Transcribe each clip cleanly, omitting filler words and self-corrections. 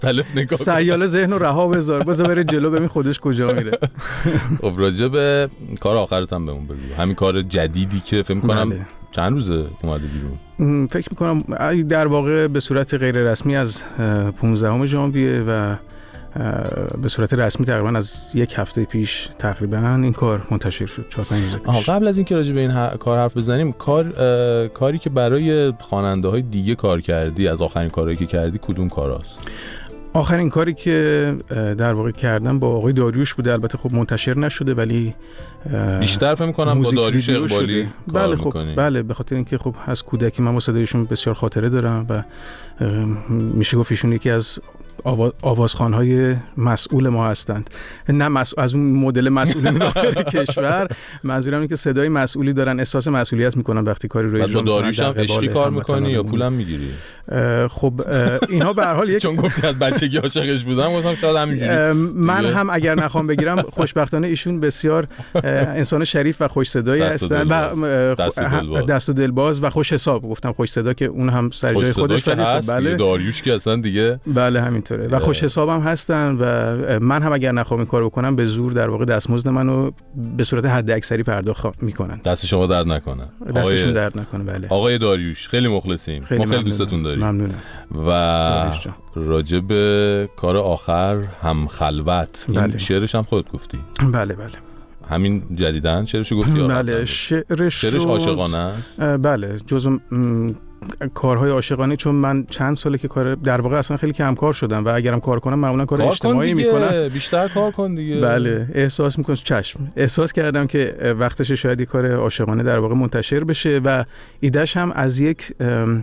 مختلف نگاه کنم. سیاله ذهن رو رها بذار بره جلو ببین خودش کجا میره. خب راجع به کار آخرت هم بهمون بگو، همین کار جدیدی که فکر می‌کنم چند روزه اومده بیرون. فکر می‌کنم در واقع به صورت غیر رسمی از 15 ژانویه و به صورت رسمی تقریبا از یک هفته پیش تقریبا این کار منتشر شد، 4-5 روز پیش. قبل از اینکه راجع به این کار حرف بزنیم، کاری که برای خواننده‌های دیگه کار کردی، از آخرین کارهایی که کردی کدوم کاراست؟ آخرین کاری که در واقع کردم با آقای داریوش بوده، البته خب منتشر نشده ولی بیشتر فهم کنم با داریوش اقبالی کار می‌کنی. بله به خاطر اینکه خب از کودکی من با صدایشون بسیار خاطره دارم و میشه گفت ایشون یکی از آوازخوان‌های مسئول ما هستند. نه از اون مدل مسئولین داخل کشور، منظورم اینه که صدای مسئولی دارن، احساس مسئولیت میکنن وقتی کاری رو اجرا میکنن. با داریوش هم عشقی کار میکنی یا پولم میگیری؟ خب اینها به هر حال چون گفتی از بچگی عاشقش بودم، گفتم شاید همینجوری. من هم اگر نخوام بگیرم، خوشبختانه ایشون بسیار انسان شریف و خوش صدایی هستن و دست و دلباز و خوش حساب. گفتم خوش صدا که اون هم سر جای خودش، ولی بله داریوش که اصلا دیگه بله همینطوره و خوش حسابم هستن و من هم اگر نخوام این کارو بکنم به زور در واقع دستمزد منو به صورت حد اکثری پرداخت میکنن. دست شما درد نکنه. دستشون درد نکنه. بله آقای داریوش خیلی مخلصیم، ما خیلی دوستتون داریم. ممنونم. و راجع به کار آخر هم خلوت، این شعرش هم خودت گفتی؟ بله همین جدیدن شعرشو گفتی؟ بله شعرش عاشقانه است. بله جزو کارهای عاشقانه، چون من چند ساله که کار در واقع اصلا خیلی کم کار شدم و اگرم کار کنم معمولا کار اجتماعی میکنم. بیشتر کار کن دیگه. بله احساس میکنم احساس کردم که وقتشه شاید یک کار عاشقانه در واقع منتشر بشه و ایدهش هم از یک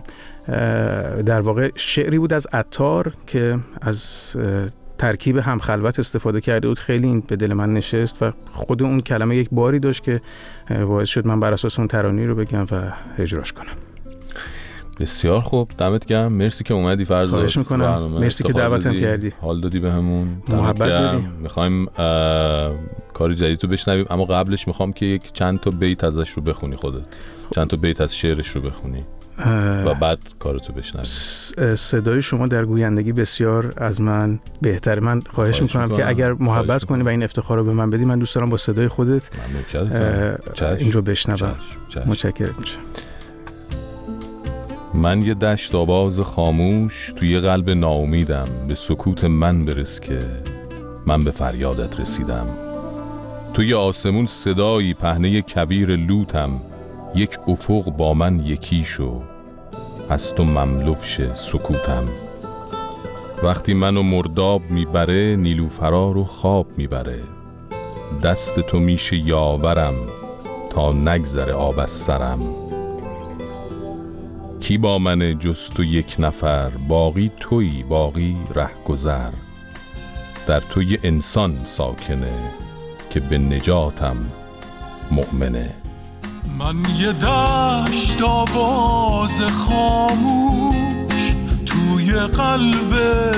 در واقع شعری بود از عطار که از ترکیب هم خلوت استفاده کرده بود. خیلی این به دل من نشست و خود اون کلمه یک باری داشت که باعث شد من بر اساس اون ترانه رو بگم و اجراش کنم. بسیار خوب، دمت گرم، مرسی که اومدی فرزاد. خواهش میکنم، مرسی که دعوتم کردی، حال دادی بهمون، محبت داری. میخوایم کار جدید رو بشنویم، اما قبلش میخوام که یک چند تا بیت ازش رو بخونی خودت، چند تا بیت از شعرش رو بخونی و بعد کارتو بشنویم. صدای شما در گویندگی بسیار از من بهتر. من خواهش میکنم که اگر محبت کنی و این افتخار رو به من بدی، من دوست دارم با صدای خودت این رو بشنوم. متشکرم میشم. من یه دشت آواز خاموش توی قلب ناامیدم، به سکوت من برس که من به فریادت رسیدم. توی آسمون صدایی پهنه کویر لوتم، یک افق با من یکی شو، از تو مملو شه سکوتم. وقتی منو مرداب میبره، نیلوفرا رو خواب میبره، دست تو میشه یاورم تا نگذره آب از سرم. کی با من جز تو یک نفر، باقی تویی باقی رهگذر. در تو یه انسان ساکنه که به نجاتم مؤمنه. من یه دشت آواز خاموش توی قلب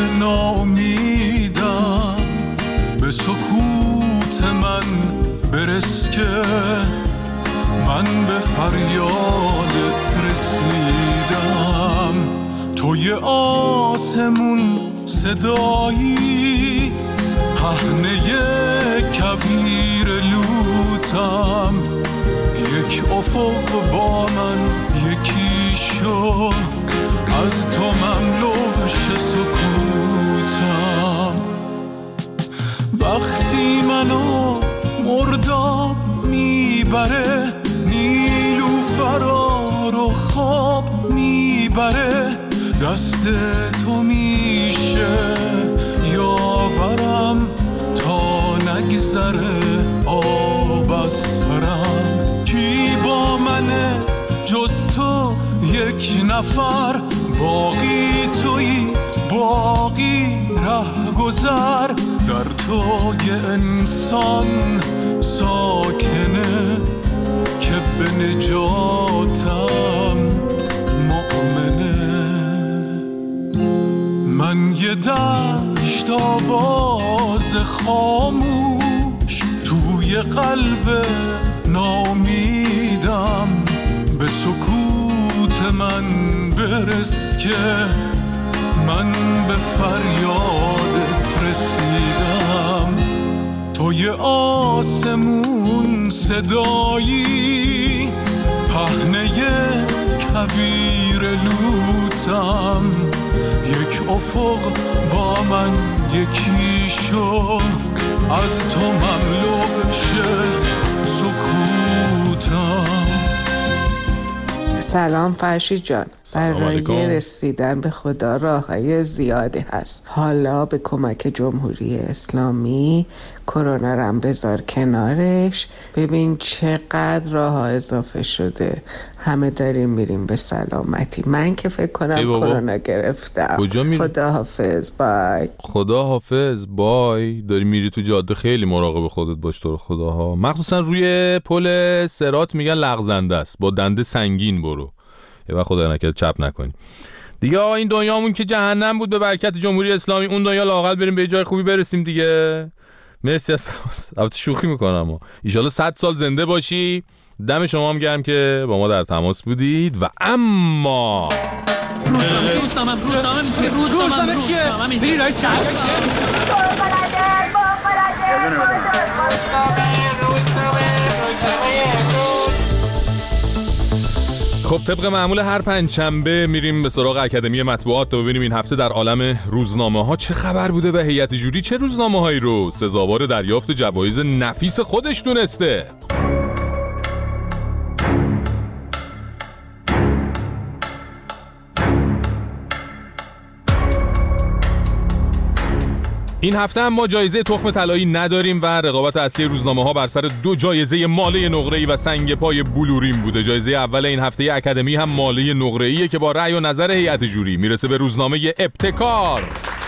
ناامیدم، به سکوت من برس که من به فریادت رسیدم. توی آسمون صدایی پهنه کویر لوتم، یک افق با من یکی شو، از تو مملو شه سکوتم. وقتی منو مرداب میبره، نیلوفرا رو خواب میبره، دست تو میشه یاورم تا نگذره آب از سرم. کی با منه جز تو یک نفر، باقی تویی باقی رهگذر. در تو یه انسان ساکنه که به نجاتم مؤمنه. من یه دشت آواز خاموش توی قلب ناامیدم، به سکوت من برس که من به فریادت رسیدم. توی آسمون صدایی، پهنه کویر لوتم. یک افق با من یکی شد، از تو مملو بشه سکوتم. سلام فرشید جان. برای رسیدن به خدا راه‌های زیادی هست. حالا به کمک جمهوری اسلامی کرونا رو هم بذار کنارش، ببین چقدر راه‌ها اضافه شده. همه داریم میریم به سلامتی. من که فکر کنم کرونا گرفتم. خدا حافظ، بای. خدا حافظ، بای. داری میری تو جاده خیلی مراقب خودت باش تو رو خداها. مخصوصا روی پل صراط میگن لغزنده است، با دنده سنگین برو. یه وقت خدا نکرده چپ نکنی دیگه. این دنیامون که جهنم بود به برکت جمهوری اسلامی، اون دنیا لااقل بریم به جای خوبی برسیم دیگه. مرسی از البته شوخی میکنم. ان شاءالله 100 سال زنده باشی. دم شما هم گرم که با ما در تماس بودید. و اما روزنامه چیه؟ بری رای چپ. خب طبق معمول هر پنجشنبه میریم به سراغ اکادمی مطبوعات تا ببینیم این هفته در عالم روزنامه ها چه خبر بوده و هیئت جوری چه روزنامه هایی رو سزاوار دریافت جوایز نفیس خودش دونسته. این هفته هم ما جایزه تخم طلایی نداریم و رقابت اصلی روزنامه‌ها بر سر 2 جایزه ماله نقره‌ای و سنگ پای بلورین بوده. جایزه اول این هفته اکادمی هم ماله نقره‌ایه که با رأی و نظر هیئت جوری میرسه به روزنامه ابتکار.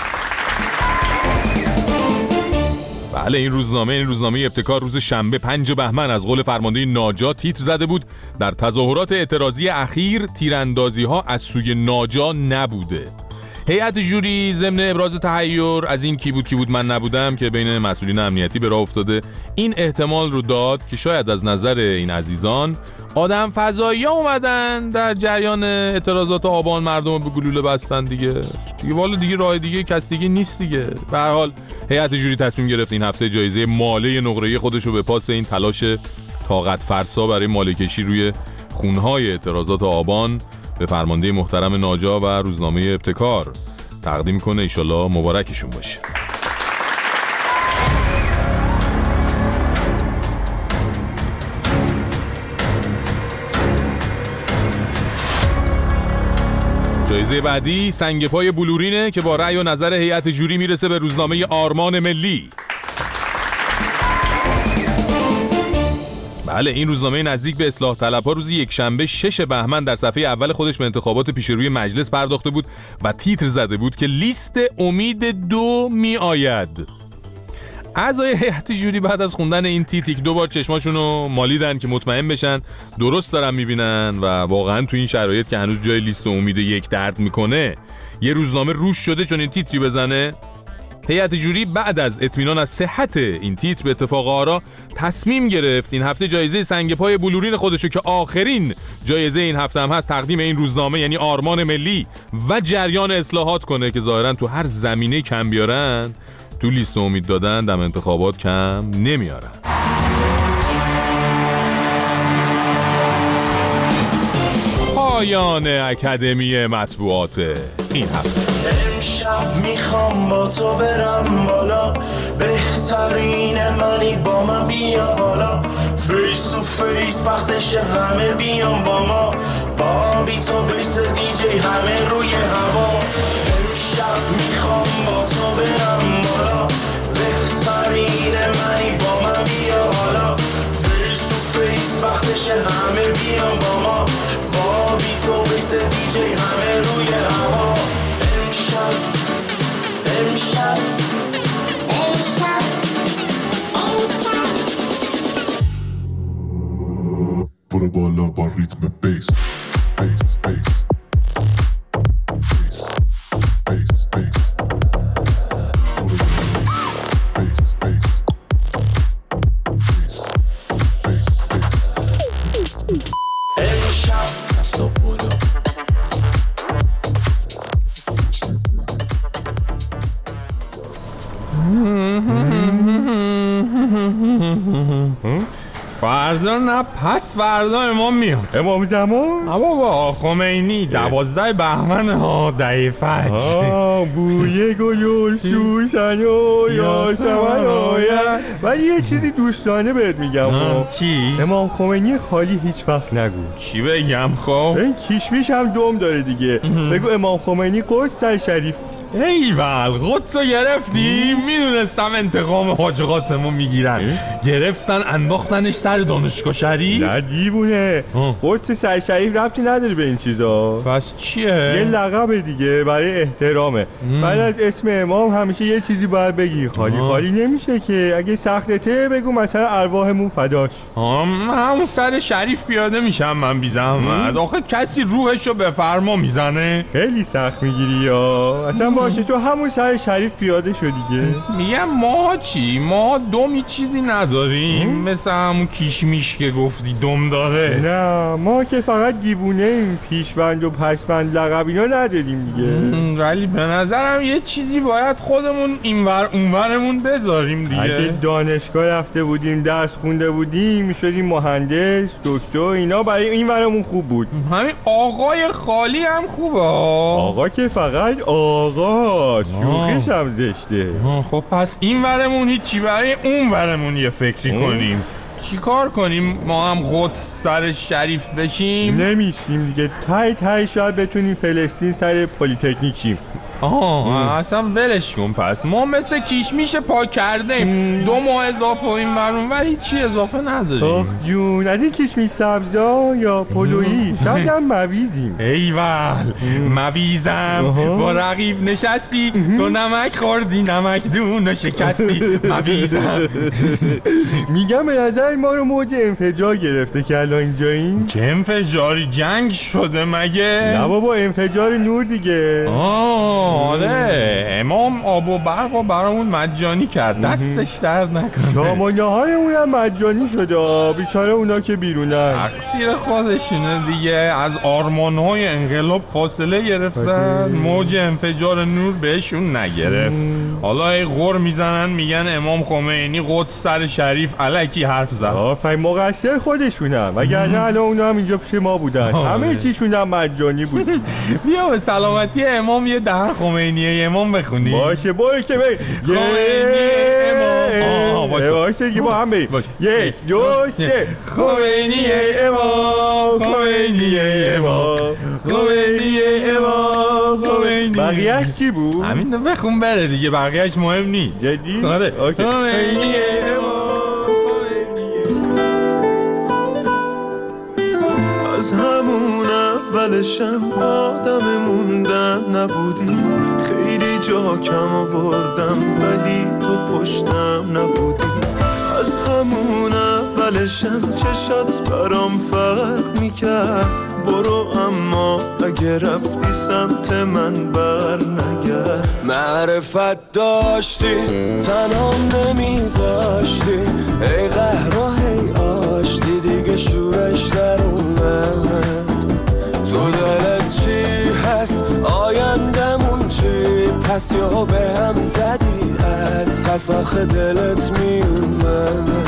بله این روزنامه ابتکار روز شنبه 5 بهمن از قول فرمانده ناجا تیتر زده بود در تظاهرات اعتراضی اخیر تیراندازی‌ها از سوی ناجا نبوده. هیئت جوری ضمن ابراز تحیر از این کی بود من نبودم که بین مسئولین امنیتی به راه افتاده، این احتمال رو داد که شاید از نظر این عزیزان آدم فضایی ها اومدن در جریان اعتراضات آبان مردم به گلوله بستن دیگه والا دیگه راه دیگه کس دیگه نیست دیگه. به هر حال هیئت جوری تصمیم گرفت این هفته جایزه ماله نقره‌ای خودش رو به پاس این تلاش طاقت فرسا برای ماله کشی روی خونهای اعتراضات آبان به فرمانده محترم ناجا و روزنامه ابتکار تقدیم کنه. ایشالله مبارکشون باشه. جایزه بعدی سنگ پای بلورینه که با رأی و نظر هیئت جوری میرسه به روزنامه آرمان ملی. بله این روزنامه نزدیک به اصلاح طلب‌ها روز یکشنبه 6 بهمن در صفحه اول خودش به انتخابات پیش روی مجلس پرداخته بود و تیتر زده بود که لیست امید 2 می آید. اعضای هیئت جوری بعد از خوندن این تیتر 2 بار چشماشون رو مالیدن که مطمئن بشن درست دارن میبینن و واقعا تو این شرایط که هنوز جای لیست امید 1 درد میکنه یه روزنامه روش شده چون این تیتری بزنه. هیئت جوری بعد از اطمینان از صحت این تیتر به اتفاق آرا تصمیم گرفت این هفته جایزه سنگ پای بلورین خودشو که آخرین جایزه این هفته هم هست تقدیم این روزنامه یعنی آرمان ملی و جریان اصلاحات کنه که ظاهرا تو هر زمینه کم بیارن تو لیست امید دادن دم انتخابات کم نمیارن. پایان اکادمی مطبوعات این هفته. امشب میخوام با تو برم بالا، بهترین منی با من بیا بالا، فیس تو فیس وقتش همه بیان با ما، بابی تو بیس دیجی همه روی هوا. امشب میخوام با تو برم بالا، بهترین منی با من بیا بالا، فیس تو فیس وقتش همه بیان با ما، بابی تو بیس دیجی همه روی هوا. امشب برو بالا با ریتم بیس بیس بیس بیس بیس بیس فردا نه پس فردا امام میاد. امام زمان؟ بابا خمینی 12 بهمن ها دهه فجر. بوی گل و سوسن و یاسمن آید. ولی یه چیزی دوستانه بهت میگم. چی؟ امام خمینی خالی هیچ وقت نگو. چی بگم خب؟ این کشمیش هم دم داره دیگه. بگو امام خمینی قدس سرشریف. ایول قدسو گرفتیم. میدونستم انتقام حاج قاسمو میگیرن. گرفتن انداختنش سر دانشگاه شریف. نه دیوونه، قدس سرشریف ربطی نداره به این چیزا. پس چیه؟ یه لقب دیگه برای احترامه. بعد از اسم امام همیشه یه چیزی باید بگی. خالی نمیشه که. اگه سختته بگو مثلا ارواحمون فداش. همون سر شریف پیاده میشم من بی زحمت. آخه کسی روحشو به فرما میزنه. خیلی سخت میگیری یا اصلا باشه تو همون سر شریف پیاده شو دیگه. میگم ما چی؟ ما دمی چیزی نداریم مثل همون کشمیش که گفتی دم داره. نه ما که فقط دیوونه ایم. پیشوند و پسوند لقب اینا نداریم دیگه. ولی به نظرم یه چیزی باید خودمون اینور اونورمون بذاریم دیگه. اگه دانشگاه رفته بودیم درس خونده بودیم میشدیم مهندس دکتر اینا. برای اینورمون خوب بود. همین آقای خالی هم خوبه. آقا که فقط آقا شوخیش هم زشته. خب پس این ورمون هیچی، برای اون ورمون یه فکری کنیم. چی کار کنیم؟ ما هم قدس سر شریف بشیم؟ نمیشیم دیگه. تای شاید بتونیم فلسطین سر پلی‌تکنیک شیم. اصلا ولش کن. پس ما مثل کشمیش پاک کردیم. 2 ماه اضافه و این ورون ولی چی اضافه نداریم. آخ جون از این کشمیش سبزا یا پلویی شاید هم مویزیم. ایول مویزم. با رقیب نشستی تو نمک خوردی نمک دون شکستی مویزم. میگم به نظر ما رو موج انفجار گرفته که الان اینجاییم. چه انفجاری؟ جنگ شده مگه؟ نه بابا انفجار نور دیگه. آره امام آب و برق و برامون مجانی کرد. دستش درد نکنه. شام و نهارمون هم مجانی شده. بیچاره اونا که بیرونن تقصیر خودشونه دیگه. از آرمان‌های انقلاب فاصله گرفتن. موج انفجار نور بهشون نگرفت. حالا ای غر میزنن میگن امام خمینی قدس سر شریف الکی حرف زد. آفرین مقصر خودشونم. وگرنه الان اونا هم اینجا پیش ما بودن. همه چیشون هم مجانی بود. بیا به سلامتی امام یه دهن خمینیه امام بخونی. باشه برو که بریم. خمینی امام. باشه دیگه با هم بریم. 1 2 3 خمینی امام خمینی امام خمینی امام خمینی. بقیه‌اش چی بود؟ همین رو بخون بره دیگه. بقیه‌اش مهم نیست. جدی؟ آره اوکی. خمینی امام از همون اولشم آدم موندن نبودی. خیلی جا کم آوردم ولی تو پشتم نبودی. از همون اولشم چشات برام فرق میکرد. برو اما اگه رفتی سمت من بر نگرد. معرفت داشتی تنام نمیذاشتی. ای قهر و هی آشتی دیگه شورش در اومد. تو دلت چی هست آیندمون چی؟ پس یا به هم زدی از قساخ دلت میومد.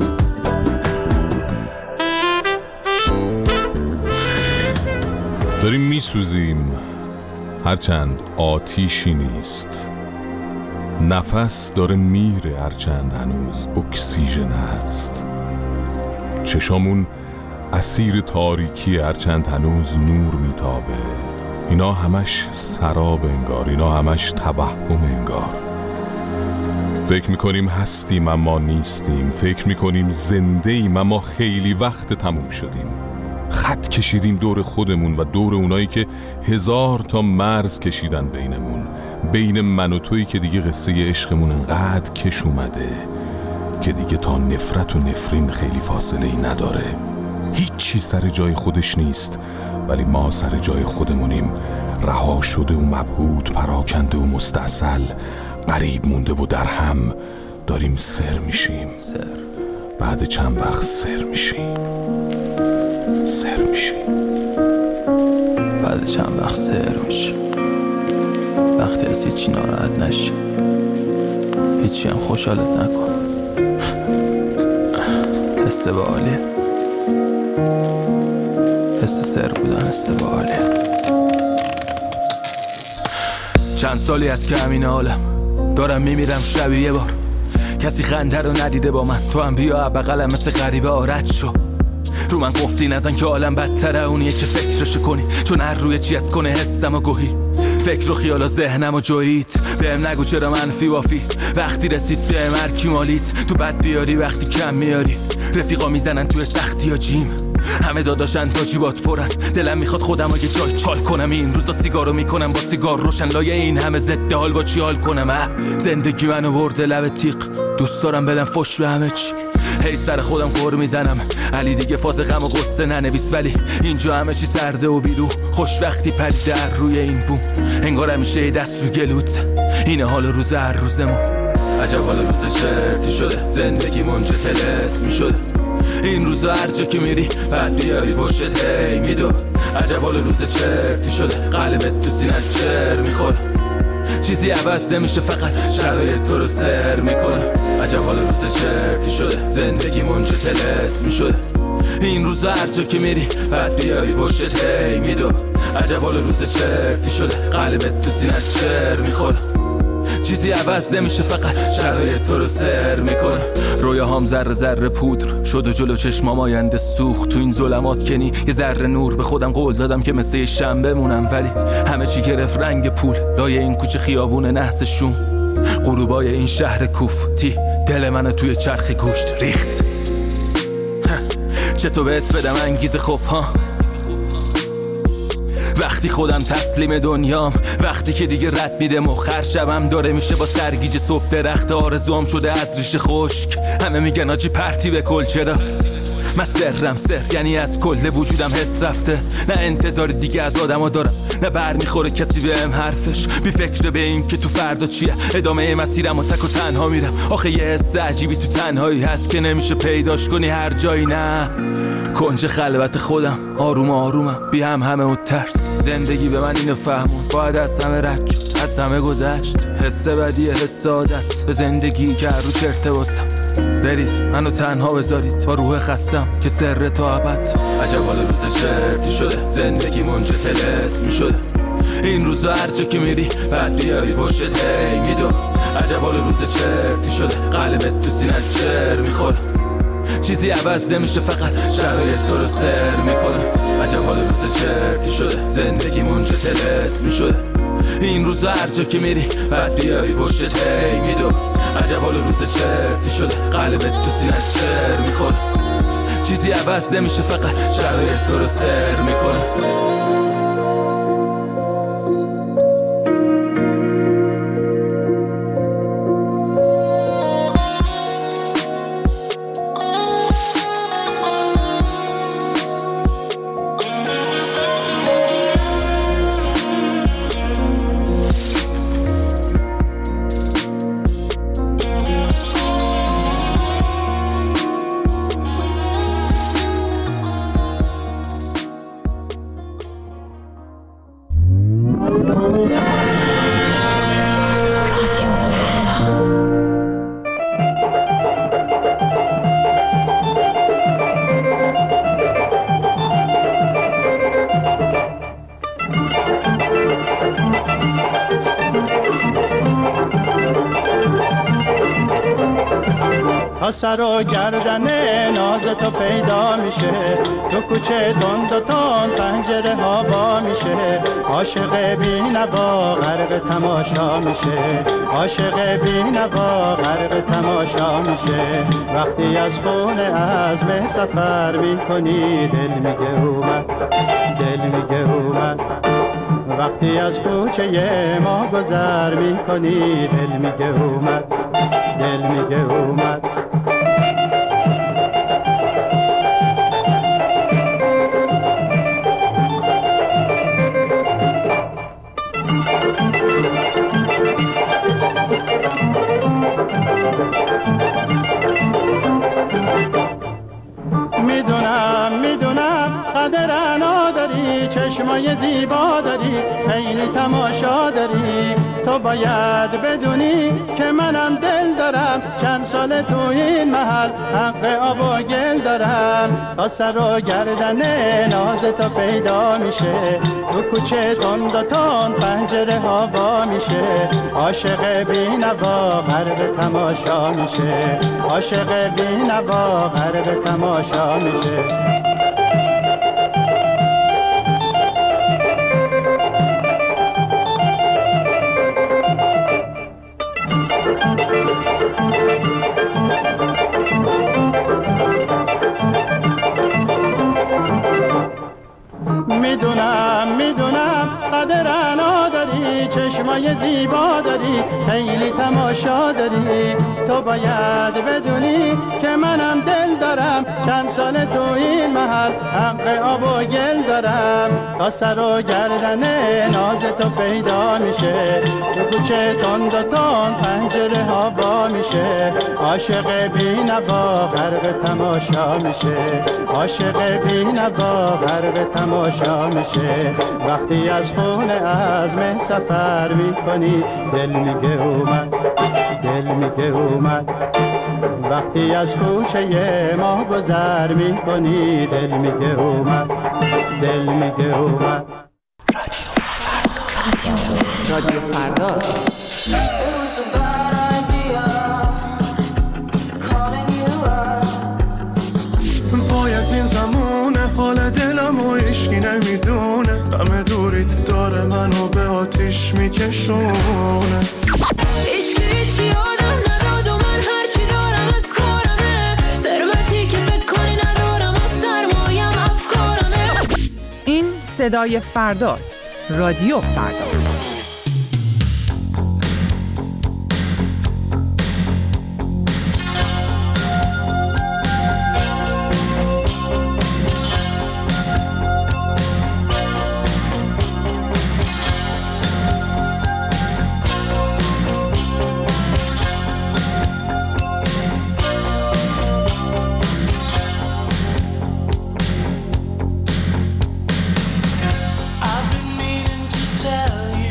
داریم میسوزیم هرچند آتیشی نیست. نفس داره میره هرچند هنوز اکسیژن هست. چشامون اسیر تاریکی هرچند هنوز نور میتابه. اینا همش سراب انگار. اینا همش توهم انگار. فکر میکنیم هستیم اما نیستیم. فکر میکنیم زنده ایم اما خیلی وقت تموم شدیم. خط کشیدیم دور خودمون و دور اونایی که 1000 تا مرز کشیدن بینمون. بین من و تویی که دیگه قصه عشقمون انقدر کش اومده که دیگه تا نفرت و نفرین خیلی فاصله ای نداره. هیچی سر جای خودش نیست ولی ما سر جای خودمونیم. رها شده و مبهوت، پراکنده و مستعسل، غریب مونده و در هم داریم سر میشیم. بعد چند وقت سر میشیم. بعد چند وقت سر میشیم. وقتی از هیچی ناراحت نشی، هیچی هم خوشحالت نکن. حس باحالیه، حس سر بودن حس باحالیه. چند سالی از که همین حالم دارم میمیرم شبیه یه بار. کسی خنده رو ندیده با من، تو هم بیا بغلم مثل غریبه آرد شو. رو من گفتی نزن که عالم بدتره اونیه که فکرشو کنی، چون هر روی چی از کنه حسم و گوهی. فکر و خیال و ذهنم و جوییت، بهم نگو چرا منفی وافی. وقتی رسید بهم هر کی مالیت، تو بد بیاری وقتی کم میاری. رفیقا میزنن توی سختی یا جیم، همه داداشن تا جیبات پرن. دلم میخواد خودم یه جای چال کنم، این روزا سیگارو میکنم با سیگار روشن. لایه این همه ضد حال با چی حال کنم؟ زندگی منو برده لب تیغ، دوست دارم بدم فش به همه چی. هی سر خودم غر میزنم، علی دیگه فاز غم و غصه ننویس. ولی اینجا همه چی سرده و بیرو، خوش وقتی پریده در روی این بوم. انگار همیشه دست رو گلوت، اینه حال روز هر روزمون. عجب حال روز چرتی شده، زندگی منجه تلس میشده. این روزا هر جا که میری بعد بیاری پشتت هی میدو. عجب حال روز چرتی شده، قلبت تو سینت چر میخوره. چیزی عوض نمیشه فقط شرایط تو رو سر میکنه. عجب حال روز چرتی شده، زندگی منجه تلس میشده. این روزا هر جا که میری بعد بیاری پشتت هی میدو. عجب حال روز چرتی شده، قلبت تو سینت چر میخوره. چیزی عوض نمیشه فقط شرایط تو رو سر میکنه. رویاهام ذره ذره پودر شد و جلو چشمام آینده سوخت. تو این ظلمات کنی یه ذره نور، به خودم قول دادم که مثل شنبه بمونم. ولی همه چی گرفت رنگ پول، لایه این کوچه خیابون نحس شوم. غروبای این شهر کوفتی دل منو توی چرخ گوشت ریخت. چطور بهت بدم انگیزه خوب ها، وقتی خودم تسلیم دنیام، وقتی که دیگه رد میده مخر شبم داره میشه با سرگیجه صبح. درخت آرزوام شده از ریشه خشک، همه میگن آجی پرتی به کل. چرا من سرم سر یعنی از کل وجودم حس رفته. نه انتظار دیگه از آدم ها دارم، نه بر میخوره کسی بهم حرفش. بی فکر به این که تو فردا چیه، ادامه مسیرم و تک و تنها میرم. آخه یه حس عجیبی تو تنهایی هست که نمیشه پیداش کنی هر جایی. نه کنج خلوت خودم آروم آرومم، بی همه و ترس. زندگی به من اینو فهمون، باید از همه رد شد، از همه گذشت. حس بدیه حس عادت به زندگی که هر رو چرته بستم. برید منو تنها بذارید با روح خستم که سر تا ابد. عجب حال روز چرتی شده، زندگی منجه تلس میشده. این روزا هر جا که میری بعد بیاری پشتت هی میدو. عجب حال روز چرتی شده، قلبت تو سینت چر میخوره. چیزی عوض نمیشه فقط شرایط تو رو سر میکنه. عجب حال روز چرتی شده، زندگی منجه تلس میشده. این روزا هر جا که میری بعد بیاری پشتت هی میدو. عجب حال روز چرتی شده، قلبت تو سینت چر میخوره. چیزی عوض نمیشه فقط شرایط تو رو سر میکنه. سر و گردن ناز تو پیدا میشه، تو کوچه تند و تند پنجره ها با میشه. عاشق بی نوا غرق تماشا میشه، عاشق بی نوا غرق تماشا میشه. وقتی از خونه عزم سفر میکنی دل میگه اومد، دل میگه اومد. وقتی از کوچه ما گذر میکنی دل میگه اومد، دل میگه اومد. میدونم قدر نداری، چشمای زیبا داری، خیلی تماشا داری. تو باید بدونی که منم دل دارم دارم، چند سال تو این محل حق آب و گل دارم. تا سر و گردن ناز تو پیدا میشه، تو کوچه تند و تند پنجره ها وا میشه. عاشق بی‌نوا غرق تماشا میشه، عاشق بی‌نوا غرق تماشا میشه. میدونم قدر انا داری، چشمای زیبا داری، خیلی تماشا داری. تو باید بدونی که منم دل دارم، چند سال تو این محل حق آب و گل دارم. تا سر و گردن ناز تو پیدا میشه، تو کوچه تند و تند پنجره ها با میشه. عاشق بی‌نوا غرق تماشا میشه، عاشق بی‌نوا غرق تماشا میشه. وقتی از خونه عزم سفر میکنی، دل میگه اومد، دل میگه اومد. وقتی از کوچه ما گذر میکنی، دل میگه اومد، دل میگه اومد. رادیو فردا. وای از این زمونه، حال دلمو هیچکی نمیدونه. غم دوریت داره منو به آتیش میکشونه. هیچکی هیچی آدم نداد و من هرچی دارم از کارمه. ثروتی که فکر کنی ندارم و سرمایم افکارمه. این صدای فرداست. رادیو فردا. I've been meaning to tell you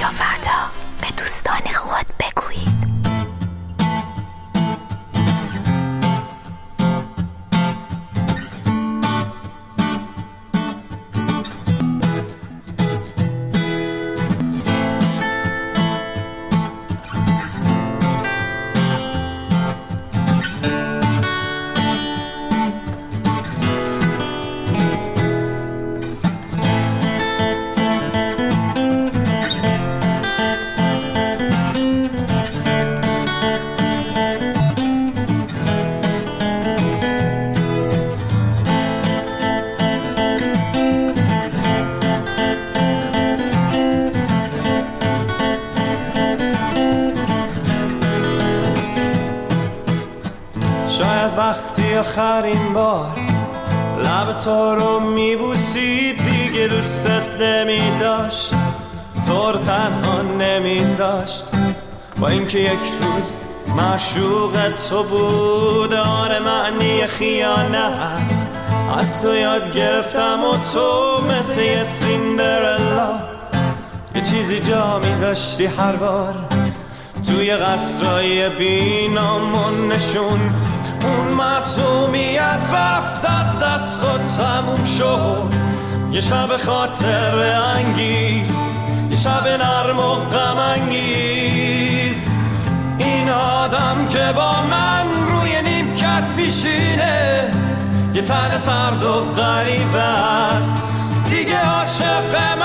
فردا به دوستان خود بگویید. وقتی آخرین بار لب تو رو میبوسید دیگه دوستت نمیداشت، تو رو تنها نمیذاشت، با اینکه یک روز معشوق تو بود. آره معنی خیانت از تو یاد گرفتم و تو مثل یه سیندرلا یه چیزی جا میذاشتی هر بار توی قصرهای بینامون نشون. اون معصومیت رفت از دست و تموم شد. یه شب خاطر انگیز، یه شب نرم و غم انگیز. این آدم که با من روی نیمکت پیشینه، یه تن سرد و غریب است، دیگه عاشق